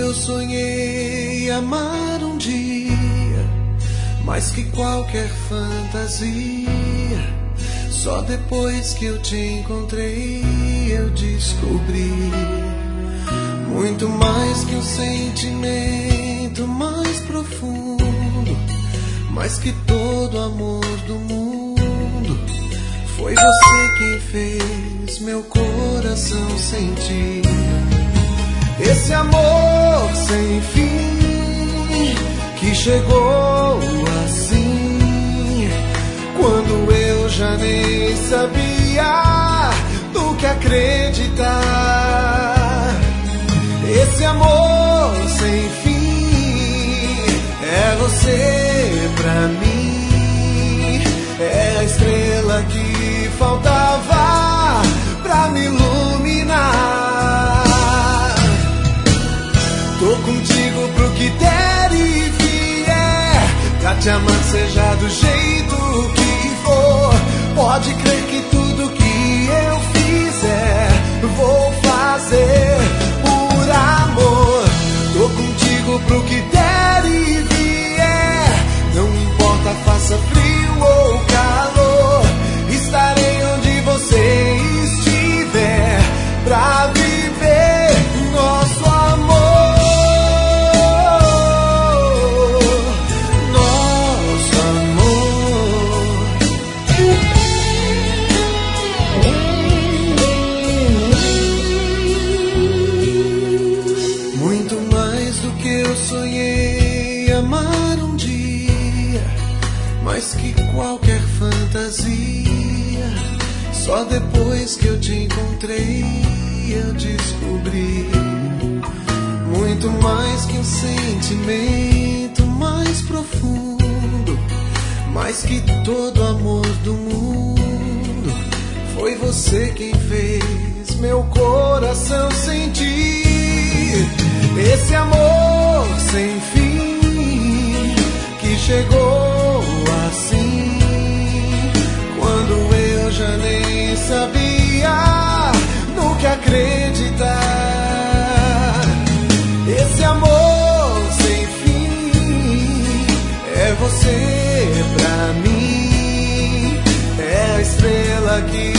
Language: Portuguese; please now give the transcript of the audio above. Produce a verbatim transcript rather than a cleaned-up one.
eu sonhei amar um dia, mais que qualquer fantasia. Só depois que eu te encontrei eu descobri muito mais que um sentimento mais profundo, mais que todo amor do mundo. Foi você quem fez meu coração sentir esse amor sem fim, que chegou assim, quando eu já nem sabia no que acreditar. Esse amor sem fim é você pra mim, é a estrela que faltava pra me iluminar. Tô contigo pro que der e vier, pra te amar seja do jeito que for. Pode crer que tudo que eu fizer vou fazer por amor. Tô contigo pro que der e vier, não importa faça frio ou calor, estarei onde você estiver pra viver nosso amor. Nosso amor. Muito mais do que eu sonhei amar um dia, mais que qualquer fantasia. Só depois que eu te encontrei eu descobri muito mais que um sentimento mais profundo, mais que todo amor do mundo. Foi você quem fez meu coração sentir esse amor sem fim, que chegou assim, quando eu já nem sabia no que acreditar. Esse amor sem fim é você pra mim, é a estrela que